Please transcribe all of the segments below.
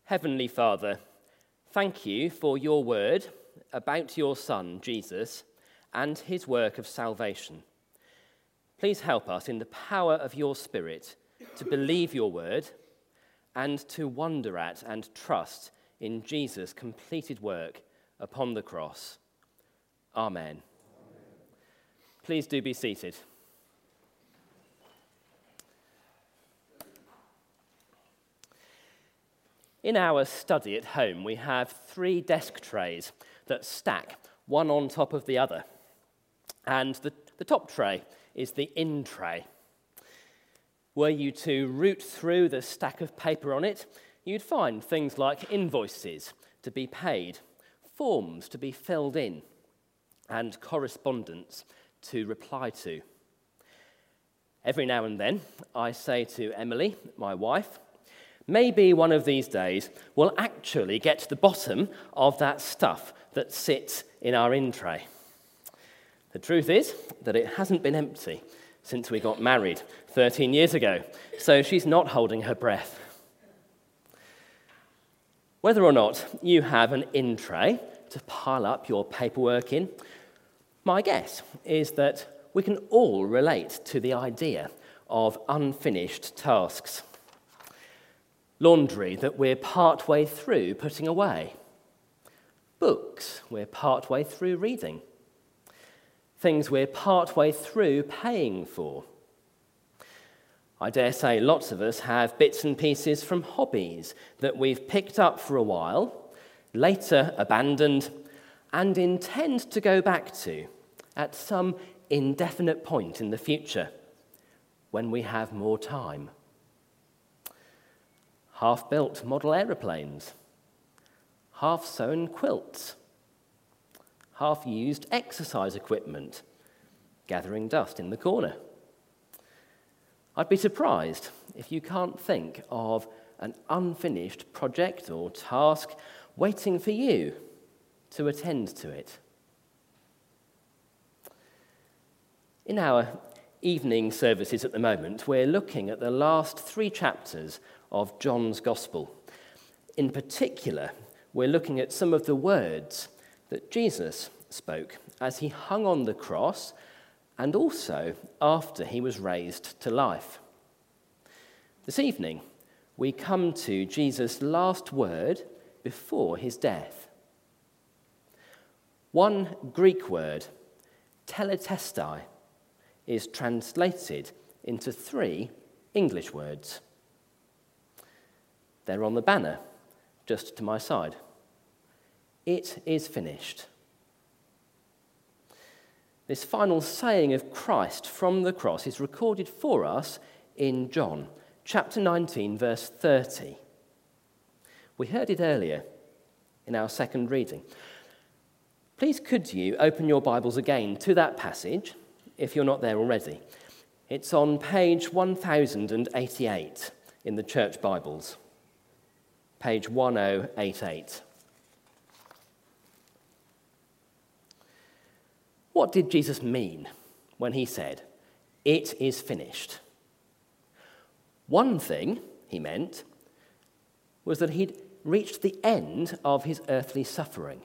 Heavenly Father, thank you for your word about your Son, Jesus, and his work of salvation. Please help us in the power of your Spirit to believe your word and to wonder at and trust in Jesus' completed work upon the cross. Amen. Please do be seated. In our study at home, we have 3 desk trays that stack one on top of the other. And the top tray is the in tray. Were you to root through the stack of paper on it, you'd find things like invoices to be paid, forms to be filled in, and correspondence to reply to. Every now and then, I say to Emily, my wife, maybe one of these days we'll actually get to the bottom of that stuff that sits in our in tray. The truth is that it hasn't been empty since we got married 13 years ago, so she's not holding her breath. Whether or not you have an in tray to pile up your paperwork in, my guess is that we can all relate to the idea of unfinished tasks. Laundry that we're partway through putting away. Books we're partway through reading. Things we're partway through paying for. I dare say lots of us have bits and pieces from hobbies that we've picked up for a while, later abandoned, and intend to go back to at some indefinite point in the future when we have more time. Half-built model aeroplanes, half-sewn quilts, half-used exercise equipment, gathering dust in the corner. I'd be surprised if you can't think of an unfinished project or task waiting for you to attend to it. In our evening services at the moment, we're looking at the last 3 chapters of John's Gospel. In particular, we're looking at some of the words that Jesus spoke as he hung on the cross and also after he was raised to life. This evening, we come to Jesus' last word before his death. One Greek word, teletestai, is translated into 3 English words. They're on the banner, just to my side. It is finished. This final saying of Christ from the cross is recorded for us in John, chapter 19, verse 30. We heard it earlier in our second reading. Please could you open your Bibles again to that passage, if you're not there already. It's on page 1088 in the church Bibles. Page 1088. What did Jesus mean when he said, "It is finished"? One thing he meant was that he'd reached the end of his earthly suffering.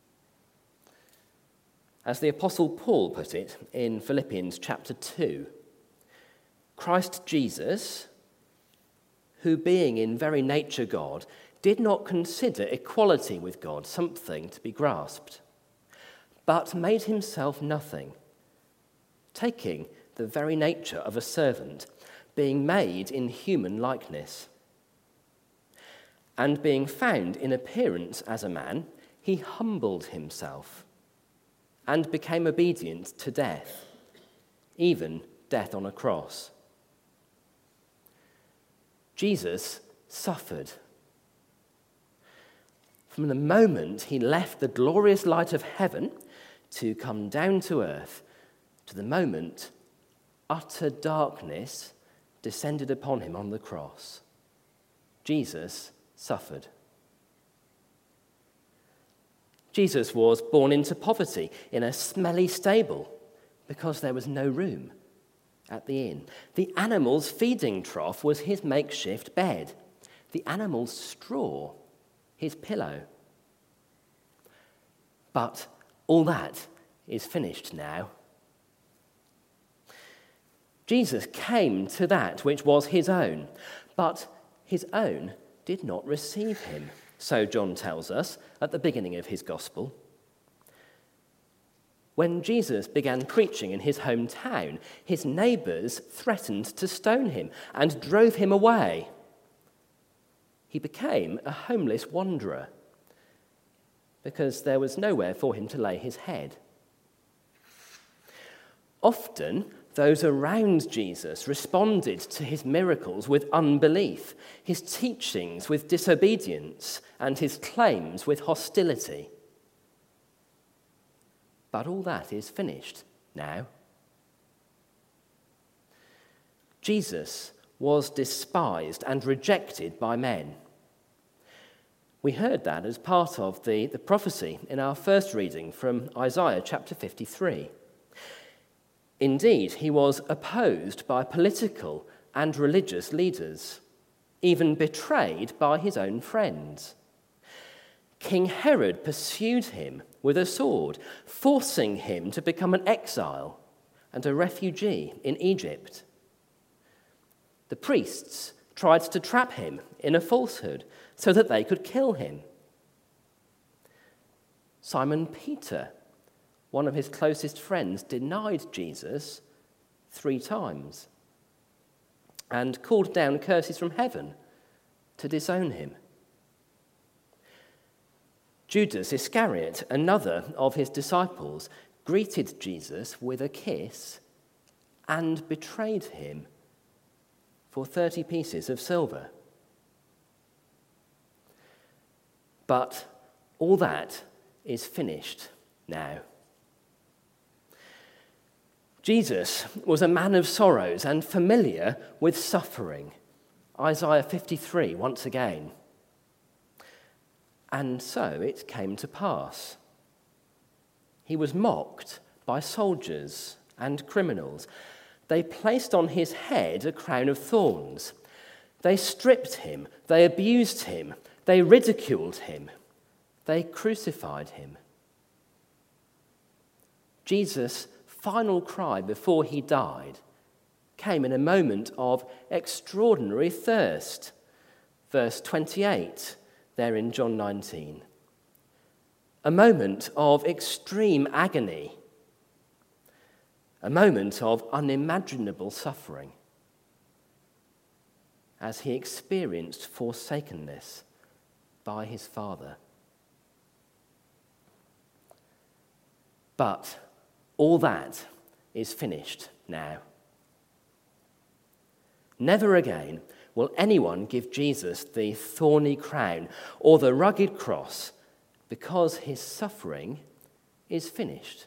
As the Apostle Paul put it in Philippians chapter 2, Christ Jesus, who being in very nature God, did not consider equality with God something to be grasped, but made himself nothing, taking the very nature of a servant, being made in human likeness. And being found in appearance as a man, he humbled himself and became obedient to death, even death on a cross. Jesus suffered. From the moment he left the glorious light of heaven to come down to earth, to the moment utter darkness descended upon him on the cross, Jesus suffered. Jesus was born into poverty in a smelly stable because there was no room at the inn. The animal's feeding trough was his makeshift bed. The animal's straw his pillow. But all that is finished now. Jesus came to that which was his own, but his own did not receive him, so John tells us at the beginning of his gospel. When Jesus began preaching in his hometown, his neighbours threatened to stone him and drove him away. He became a homeless wanderer because there was nowhere for him to lay his head. Often, those around Jesus responded to his miracles with unbelief, his teachings with disobedience, and his claims with hostility. But all that is finished now. Jesus was despised and rejected by men. We heard that as part of the prophecy in our first reading from Isaiah chapter 53. Indeed, he was opposed by political and religious leaders, even betrayed by his own friends. King Herod pursued him with a sword, forcing him to become an exile and a refugee in Egypt. The priests tried to trap him in a falsehood so that they could kill him. Simon Peter, one of his closest friends, denied Jesus 3 times and called down curses from heaven to disown him. Judas Iscariot, another of his disciples, greeted Jesus with a kiss and betrayed him for 30 pieces of silver. But all that is finished now. Jesus was a man of sorrows and familiar with suffering. Isaiah 53, once again. And so it came to pass. He was mocked by soldiers and criminals. They placed on his head a crown of thorns. They stripped him, they abused him, they ridiculed him, they crucified him. Jesus' final cry before he died came in a moment of extraordinary thirst. Verse 28, there in John 19. A moment of extreme agony. A moment of unimaginable suffering as he experienced forsakenness by his Father. But all that is finished now. Never again will anyone give Jesus the thorny crown or the rugged cross because his suffering is finished.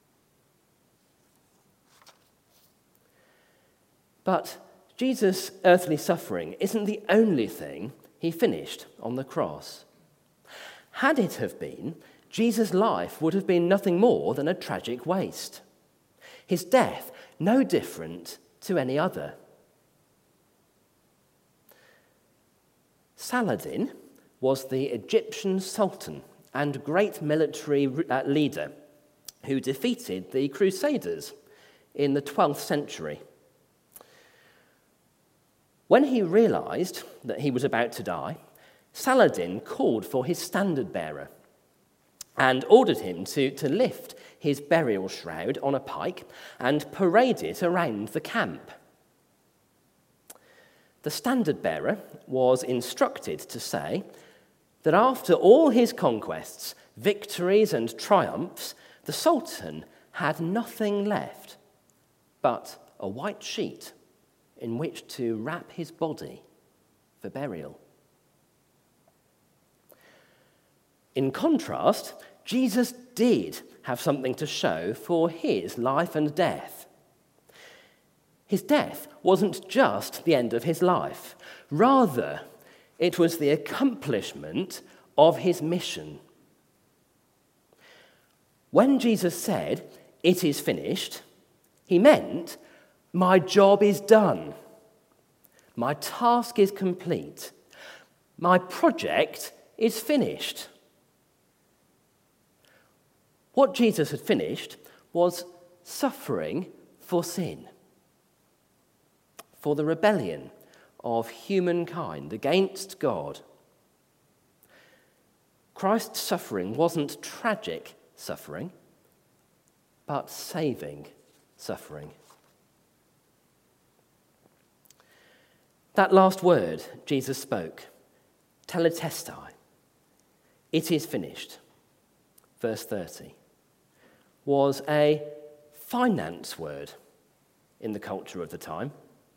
But Jesus' earthly suffering isn't the only thing he finished on the cross. Had it have been, Jesus' life would have been nothing more than a tragic waste. His death, no different to any other. Saladin was the Egyptian sultan and great military leader who defeated the Crusaders in the 12th century. When he realized that he was about to die, Saladin called for his standard bearer and ordered him to lift his burial shroud on a pike and parade it around the camp. The standard bearer was instructed to say that after all his conquests, victories, and triumphs, the Sultan had nothing left but a white sheet in which to wrap his body for burial. In contrast, Jesus did have something to show for his life and death. His death wasn't just the end of his life. Rather, it was the accomplishment of his mission. When Jesus said, "It is finished," he meant, my job is done. My task is complete. My project is finished. What Jesus had finished was suffering for sin, for the rebellion of humankind against God. Christ's suffering wasn't tragic suffering, but saving suffering. That last word Jesus spoke, tetelestai, it is finished, verse 30, was a finance word in the culture of the time.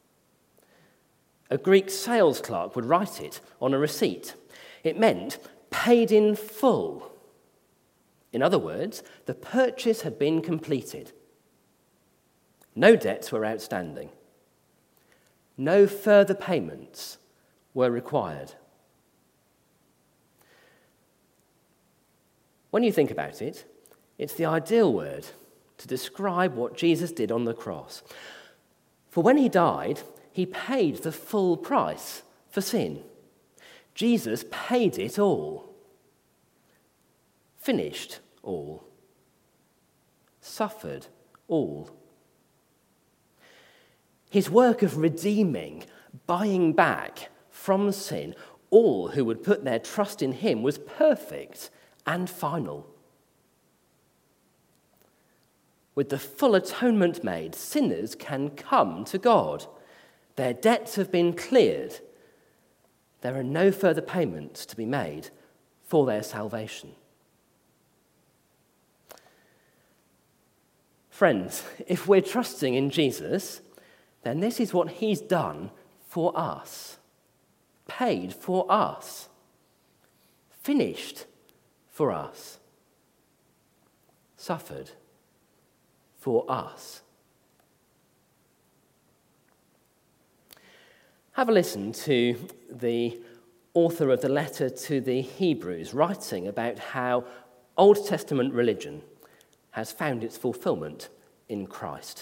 A Greek sales clerk would write it on a receipt. It meant paid in full. In other words, the purchase had been completed. No debts were outstanding. No further payments were required. When you think about it, it's the ideal word to describe what Jesus did on the cross. For when he died, he paid the full price for sin. Jesus paid it all. Finished all. Suffered all. His work of redeeming, buying back from sin all who would put their trust in him was perfect and final. With the full atonement made, sinners can come to God. Their debts have been cleared. There are no further payments to be made for their salvation. Friends, if we're trusting in Jesus, then this is what he's done for us, paid for us, finished for us, suffered for us. Have a listen to the author of the letter to the Hebrews writing about how Old Testament religion has found its fulfillment in Christ.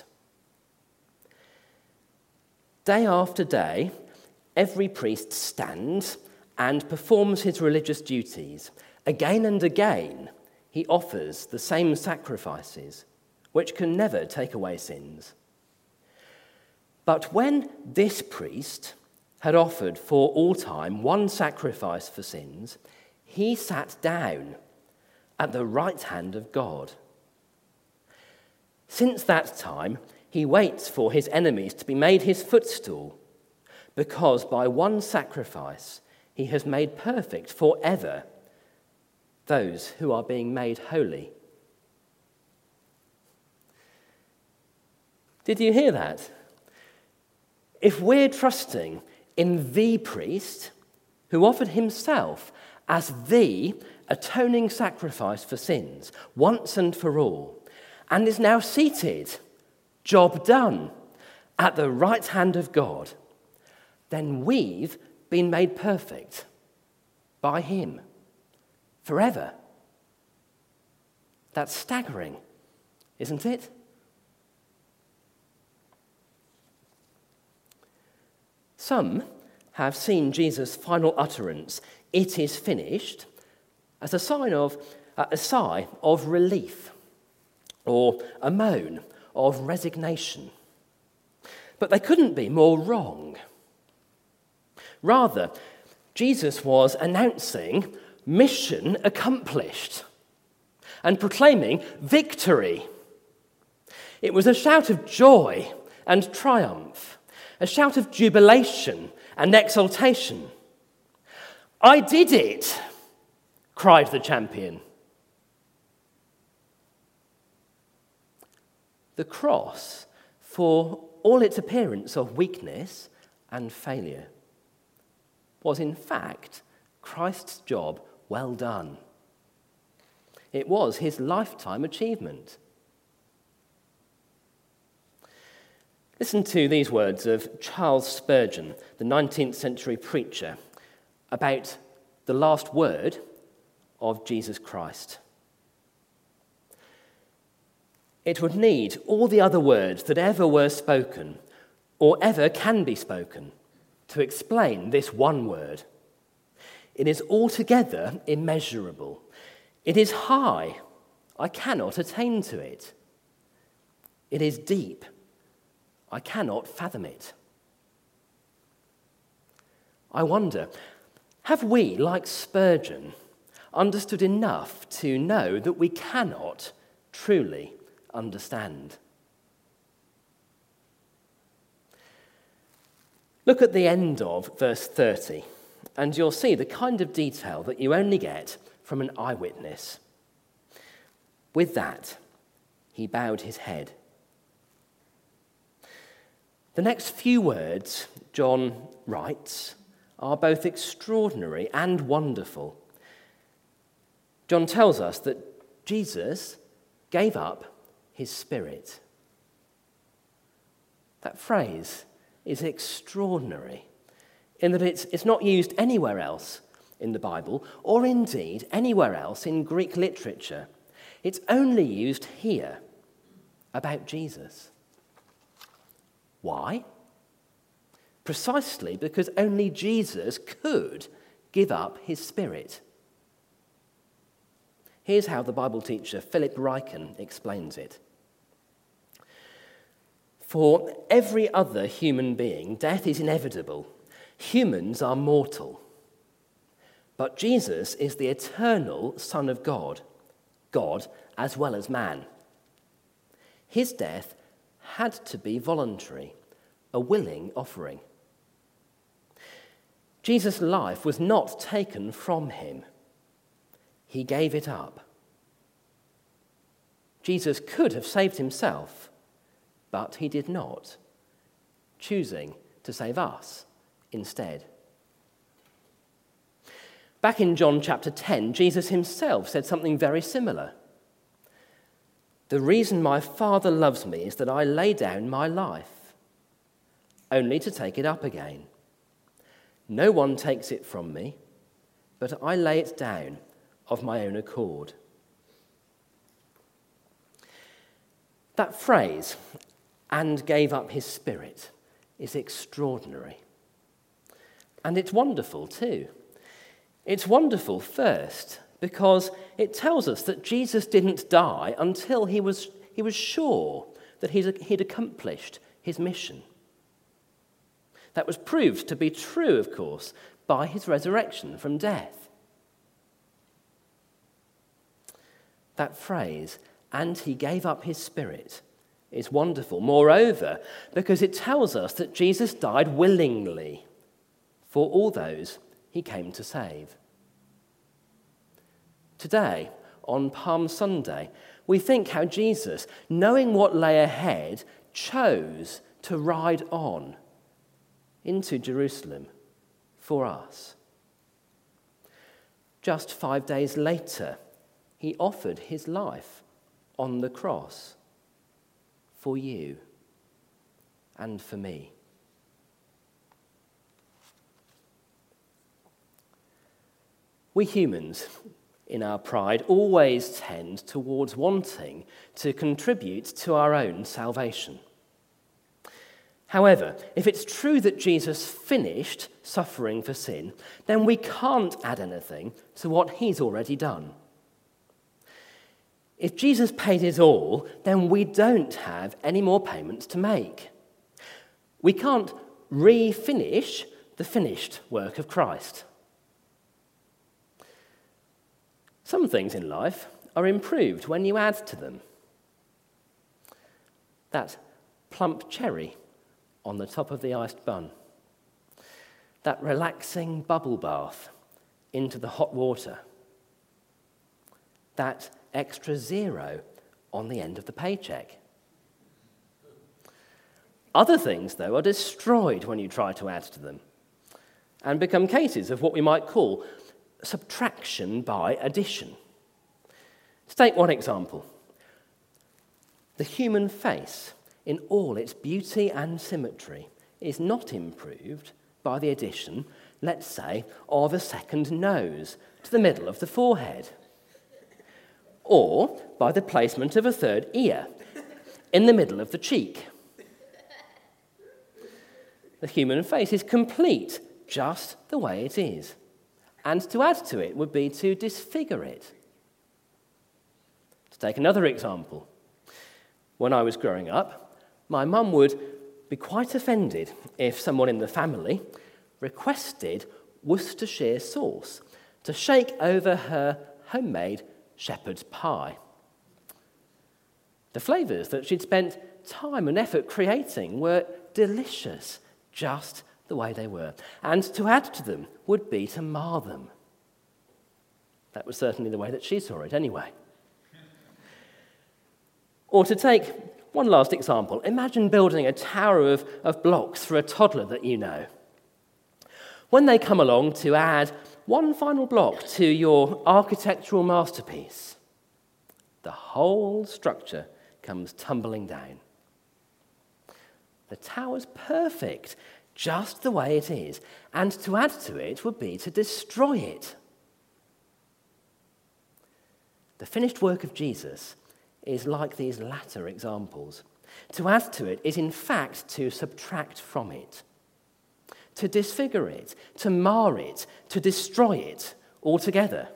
Day after day, every priest stands and performs his religious duties. Again and again, he offers the same sacrifices, which can never take away sins. But when this priest had offered for all time one sacrifice for sins, he sat down at the right hand of God. Since that time, he waits for his enemies to be made his footstool, because by one sacrifice he has made perfect forever those who are being made holy. Did you hear that? If we're trusting in the priest who offered himself as the atoning sacrifice for sins once and for all, and is now seated, job done, at the right hand of God, then we've been made perfect by him forever. That's staggering, isn't it? Some have seen Jesus' final utterance, "It is finished," as a sign of a sigh of relief or a moan of resignation. But they couldn't be more wrong. Rather, Jesus was announcing mission accomplished and proclaiming victory. It was a shout of joy and triumph, a shout of jubilation and exultation. "I did it," cried the champion. The cross, for all its appearance of weakness and failure, was in fact Christ's job well done. It was his lifetime achievement. Listen to these words of Charles Spurgeon, the 19th century preacher, about the last word of Jesus Christ. "It would need all the other words that ever were spoken, or ever can be spoken, to explain this one word. It is altogether immeasurable. It is high. I cannot attain to it. It is deep. I cannot fathom it. I wonder, have we, like Spurgeon, understood enough to know that we cannot truly understand? Look at the end of verse 30, and you'll see the kind of detail that you only get from an eyewitness. With that, he bowed his head. The next few words John writes are both extraordinary and wonderful. John tells us that Jesus gave up his spirit. That phrase is extraordinary in that it's not used anywhere else in the Bible or indeed anywhere else in Greek literature. It's only used here about Jesus. Why? Precisely because only Jesus could give up his spirit. Here's how the Bible teacher Philip Ryken explains it. For every other human being, death is inevitable. Humans are mortal. But Jesus is the eternal Son of God, God as well as man. His death had to be voluntary, a willing offering. Jesus' life was not taken from him. He gave it up. Jesus could have saved himself, but he did not, choosing to save us instead. Back in John chapter 10, Jesus himself said something very similar. The reason my Father loves me is that I lay down my life, only to take it up again. No one takes it from me, but I lay it down of my own accord. That phrase, and gave up his spirit, is extraordinary. And it's wonderful too. It's wonderful first because it tells us that Jesus didn't die until he was sure that he'd accomplished his mission. That was proved to be true, of course, by his resurrection from death. That phrase, and he gave up his spirit, is wonderful. Moreover, because it tells us that Jesus died willingly for all those he came to save. Today, on Palm Sunday, we think how Jesus, knowing what lay ahead, chose to ride on into Jerusalem for us. Just 5 days later, he offered his life on the cross for you and for me. We humans, in our pride, always tend towards wanting to contribute to our own salvation. However, if it's true that Jesus finished suffering for sin, then we can't add anything to what he's already done. If Jesus paid it all, then we don't have any more payments to make. We can't refinish the finished work of Christ. Some things in life are improved when you add to them. That plump cherry on the top of the iced bun. That relaxing bubble bath into the hot water. That extra zero on the end of the paycheck. Other things, though, are destroyed when you try to add to them and become cases of what we might call subtraction by addition. To take one example, the human face, in all its beauty and symmetry, is not improved by the addition, let's say, of a second nose to the middle of the forehead, or by the placement of a third ear in the middle of the cheek. The human face is complete just the way it is, and to add to it would be to disfigure it. To take another example, when I was growing up, my mum would be quite offended if someone in the family requested Worcestershire sauce to shake over her homemade shepherd's pie. The flavours that she'd spent time and effort creating were delicious, just the way they were. And to add to them would be to mar them. That was certainly the way that she saw it anyway. Or to take one last example, imagine building a tower of blocks for a toddler that you know. When they come along to add one final block to your architectural masterpiece, the whole structure comes tumbling down. The tower's perfect, just the way it is, and to add to it would be to destroy it. The finished work of Jesus is like these latter examples. To add to it is in fact to subtract from it, to disfigure it, to mar it, to destroy it altogether.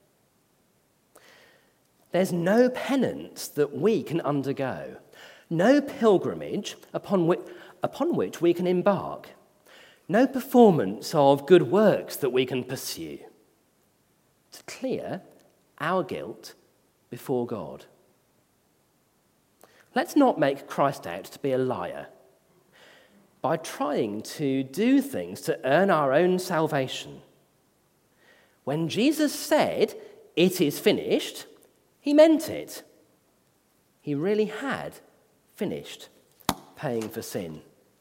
There's no penance that we can undergo, no pilgrimage upon which we can embark, no performance of good works that we can pursue to clear our guilt before God. Let's not make Christ out to be a liar by trying to do things to earn our own salvation. When Jesus said, "It is finished," he meant it. He really had finished paying for sin.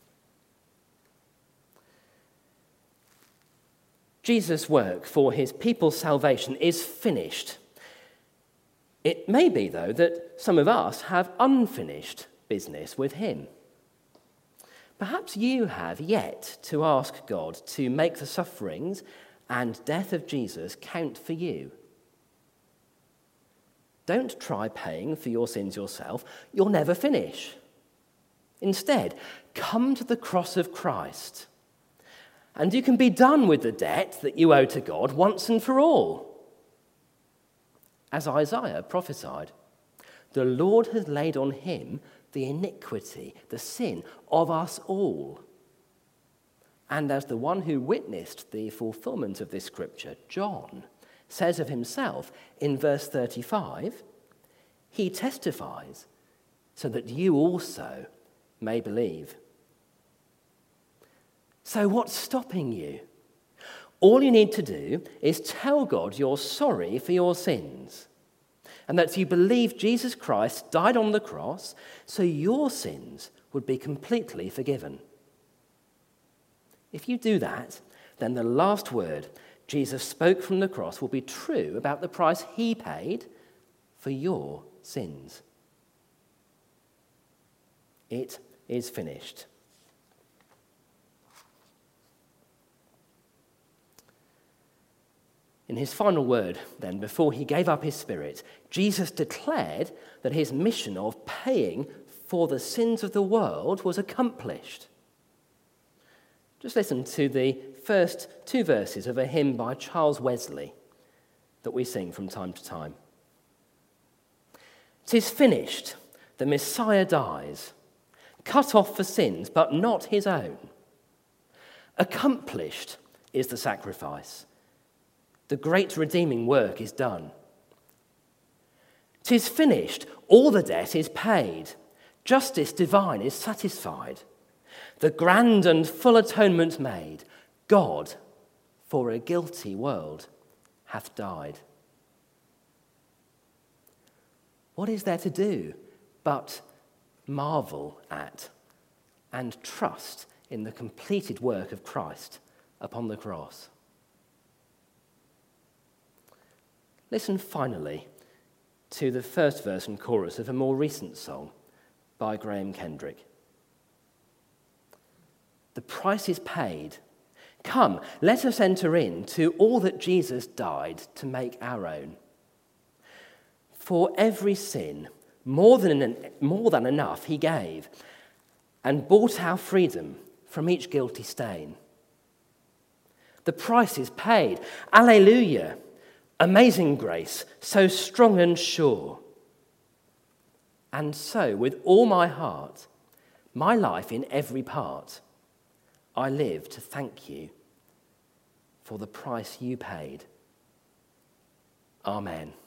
Jesus' work for his people's salvation is finished. It may be, though, that some of us have unfinished business with him. Perhaps you have yet to ask God to make the sufferings and death of Jesus count for you. Don't try paying for your sins yourself. You'll never finish. Instead, come to the cross of Christ, and you can be done with the debt that you owe to God once and for all. As Isaiah prophesied, the Lord has laid on him the iniquity, the sin of us all. And as the one who witnessed the fulfillment of this scripture, John, says of himself in verse 35, he testifies so that you also may believe. So what's stopping you? All you need to do is tell God you're sorry for your sins and that you believe Jesus Christ died on the cross so your sins would be completely forgiven. If you do that, then the last word Jesus spoke from the cross will be true about the price he paid for your sins. It is finished. In his final word, then, before he gave up his spirit, Jesus declared that his mission of paying for the sins of the world was accomplished. Just listen to the first two verses of a hymn by Charles Wesley that we sing from time to time. "'Tis finished, the Messiah dies, cut off for sins, but not his own. Accomplished is the sacrifice. The great redeeming work is done. 'Tis finished, all the debt is paid. Justice divine is satisfied. The grand and full atonement made. God, for a guilty world, hath died." What is there to do but marvel at and trust in the completed work of Christ upon the cross? Listen finally to the first verse and chorus of a more recent song by Graham Kendrick. The price is paid. Come, let us enter into all that Jesus died to make our own. For every sin, more than enough he gave, and bought our freedom from each guilty stain. The price is paid. Alleluia. Amazing grace, so strong and sure. And so, with all my heart, my life in every part, I live to thank you for the price you paid. Amen.